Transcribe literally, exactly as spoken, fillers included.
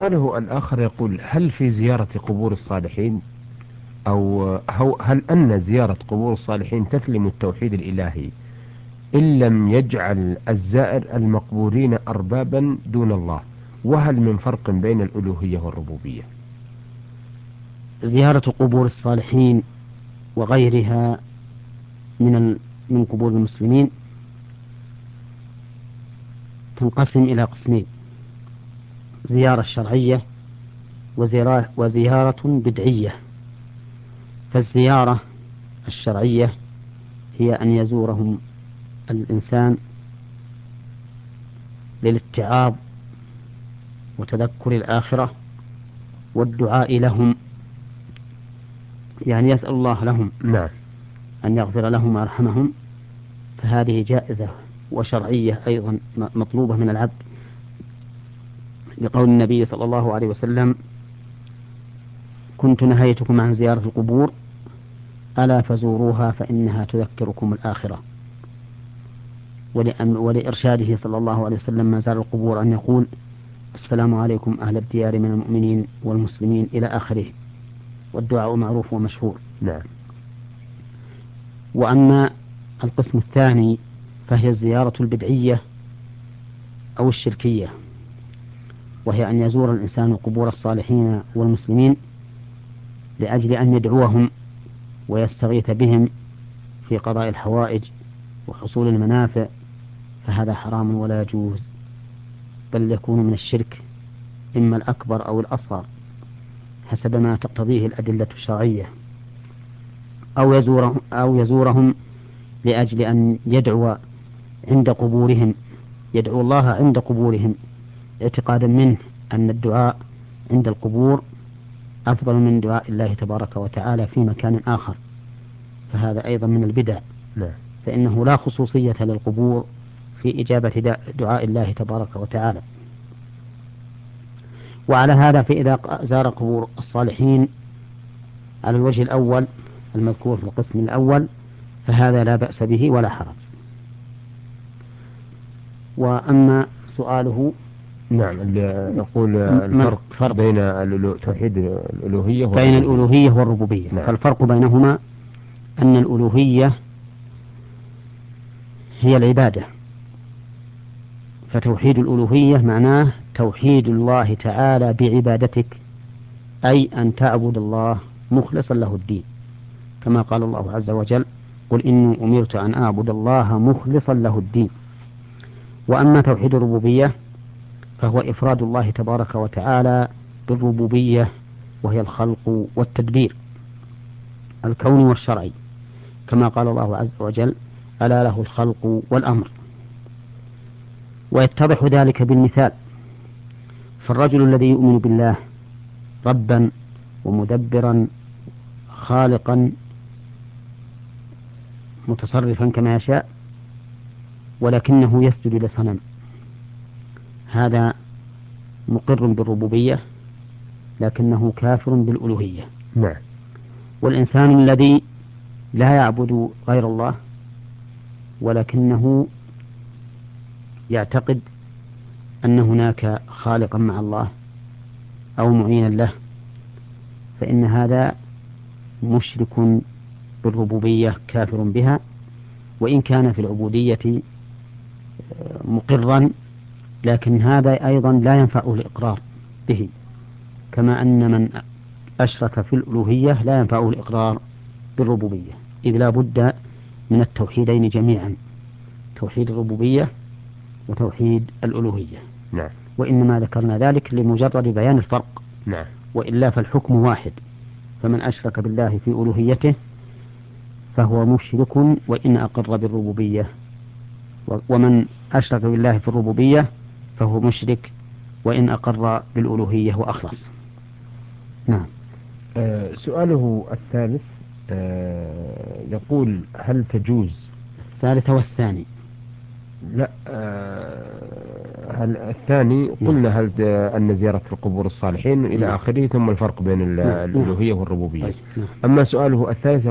سؤاله الآخر يقول: هل في زيارة قبور الصالحين، أو هو- هل أن زيارة قبور الصالحين تثلم التوحيد الإلهي إن لم يجعل الزائر المقبورين أربابا دون الله؟ وهل من فرق بين الألوهية والربوبية؟ زيارة قبور الصالحين وغيرها من ال... من قبور المسلمين تنقسم إلى قسمين: زيارة شرعية وزيارة, وزيارة بدعية. فالزيارة الشرعية هي أن يزورهم الإنسان للاتعاظ وتذكر الآخرة والدعاء لهم، يعني يسأل الله لهم نعم. أن يغفر لهم ويرحمهم، فهذه جائزة وشرعية أيضا مطلوبة من العبد، لقول النبي صلى الله عليه وسلم: كنت نهيتكم عن زيارة القبور ألا فزوروها فإنها تذكركم الآخرة. ولإرشاده صلى الله عليه وسلم ما زار القبور أن يقول: السلام عليكم أهل الديار من المؤمنين والمسلمين إلى آخره، والدعاء معروف ومشهور. نعم. وأما القسم الثاني فهي الزيارة البدعية أو الشركية، وهي أن يزور الإنسان قبور الصالحين والمسلمين لأجل أن يدعوهم ويستغيث بهم في قضاء الحوائج وحصول المنافع، فهذا حرام ولا يجوز، بل يكون من الشرك إما الأكبر أو الأصغر حسب ما تقتضيه الأدلة الشرعية. أو يزورهم, أو يزورهم لأجل أن يدعو عند قبورهم، يدعو الله عند قبورهم اعتقادا منه أن الدعاء عند القبور أفضل من دعاء الله تبارك وتعالى في مكان آخر، فهذا أيضا من البدع، نعم. فإنه لا خصوصية للقبور في إجابة دعاء الله تبارك وتعالى. وعلى هذا فإذا زار قبور الصالحين على الوجه الأول المذكور في القسم الأول فهذا لا بأس به ولا حرج. وأما سؤاله: نعم، اللي يقول ما الفرق الفرق بين الألو- توحيد الألوهية بين والربوبية. الألوهية والربوبية؟ نعم. فالفرق بينهما أن الألوهية هي العبادة، فتوحيد الألوهية معناه توحيد الله تعالى بعبادتك، أي أن تعبد الله مخلصا له الدين، كما قال الله عز وجل: قل إني أمرت أن أعبد الله مخلصا له الدين. وأما توحيد الربوبية فهو إفراد الله تبارك وتعالى بالربوبية، وهي الخلق والتدبير الكوني والشرعي، كما قال الله عز وجل: ألا له الخلق والأمر. ويتضح ذلك بالمثال: فالرجل الذي يؤمن بالله ربا ومدبرا خالقا متصرفا كما يشاء، ولكنه يسجد لصنم، هذا مقر بالربوبية لكنه كافر بالألوهية. نعم. والإنسان الذي لا يعبد غير الله ولكنه يعتقد أن هناك خالقا مع الله أو معينا له، فإن هذا مشرك بالربوبية كافر بها، وإن كان في العبودية مقرا، لكن هذا أيضا لا ينفعه الإقرار به، كما أن من أشرك في الألوهية لا ينفعه الإقرار بالربوبية، إذ لا بد من التوحيدين جميعا، توحيد الربوبية وتوحيد الألوهية. نعم. وإنما ذكرنا ذلك لمجرد بيان الفرق، نعم. وإلا فالحكم واحد، فمن أشرك بالله في ألوهيته فهو مشرك وإن أقر بالربوبية، ومن أشرك بالله في الربوبية فهو مشرك وإن أقر بالألوهية وأخلص. نعم. آه سؤاله الثالث آه يقول: هل تجوز؟ الثالثة والثاني. لا، آه هل الثاني نعم. قلنا هل ت- أن زيارة القبور الصالحين إلى نعم. آخره، ثم الفرق بين ال- نعم. نعم. الألوهية والربوبية. طيب. نعم. أما سؤاله الثالث